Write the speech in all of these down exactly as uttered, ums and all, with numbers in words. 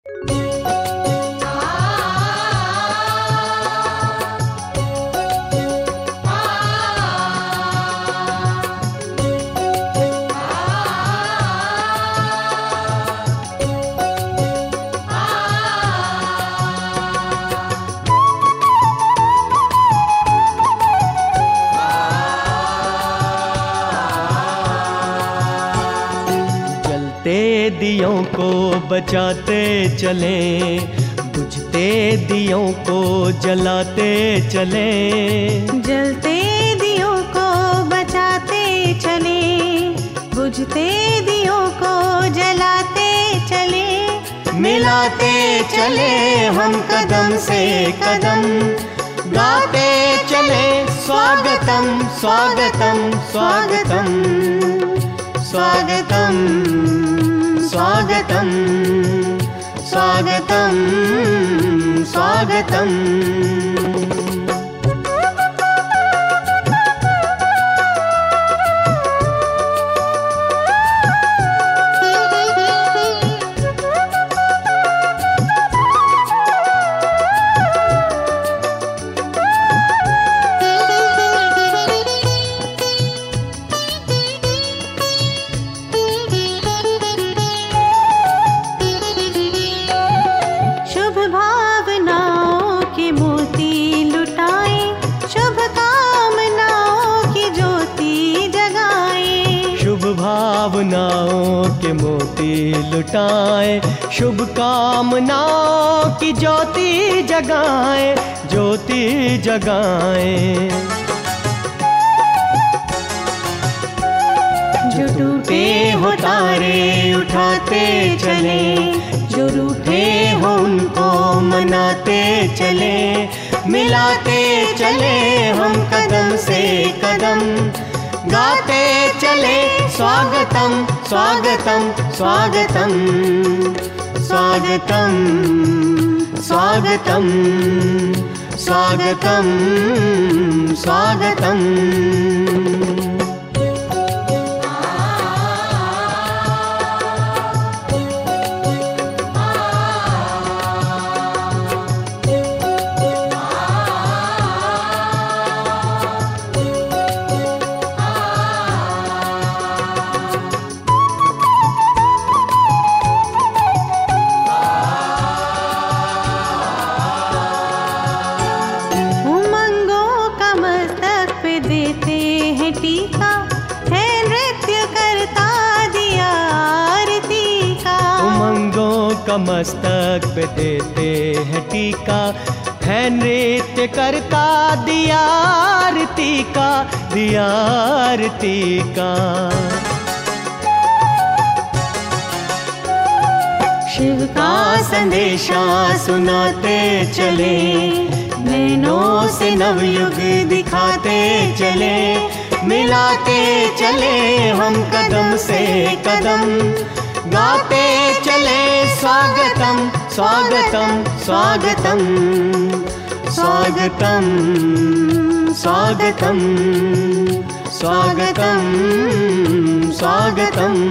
दियों को बचाते चलें, बुझते दियों को जलाते चलें। जलते दियों को बचाते चलें, बुझते दियों को जलाते चलें। मिलाते चले हम कदम से कदम, गाते चले स्वागतम स्वागतम स्वागतम स्वागतम स्वागतम स्वागतम स्वागतम। भावनाओं के मोती लुटाएं, शुभ कामनाओं की ज्योति जगाएं, ज्योति जगाएं। जो टूटे हो तारे उठाते चले, जो रूठे हो उनको मनाते चले। मिलाते चले हम कदम से कदम, गाते चले स्वागतम स्वागतम स्वागतम स्वागतम स्वागतम स्वागतम स्वागतम। का मस्तक पे देते हैं टीका, है नृत्य करता दिया आरती का, दिया आरती का। शिव का संदेशा सुनाते चले, नैनों से नवयुग दिखाते चले। मिलाते चले हम कदम से कदम, गाते चले स्वागतम स्वागतम स्वागतम स्वागतम स्वागतम स्वागतम स्वागतम।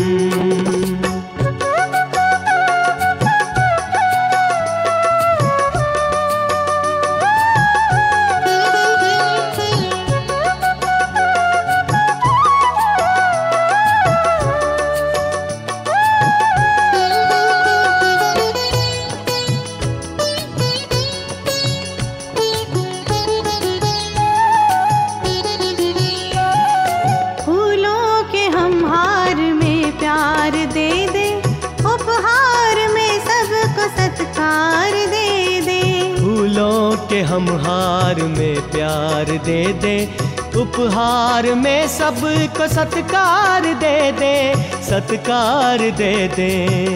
के हम हार में प्यार दे दे, उपहार में सबको सत्कार दे दे, सत्कार दे दे।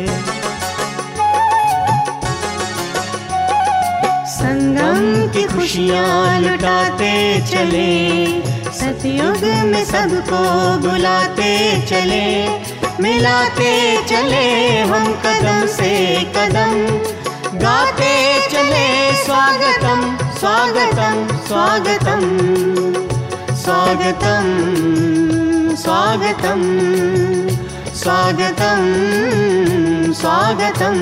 संगम की खुशियाँ लुटाते चले, सतयुग में सबको बुलाते चले। मिलाते चले हम कदम से कदम, गाते चले स्वागतम स्वागतम स्वागतम स्वागतम स्वागतम स्वागतम स्वागतम।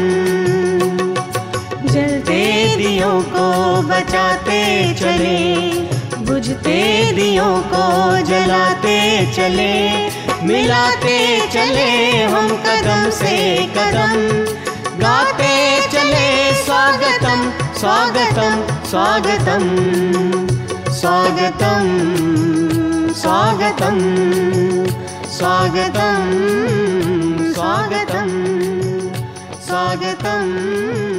जलते दियों को बचाते चले, बुझते दियों को जलाते चले, मिलाते चले हम कदम से कदम, गाते चले स्वागतम स्वागतम स्वागतम स्वागतम स्वागतम स्वागतम स्वागतम स्वागतम।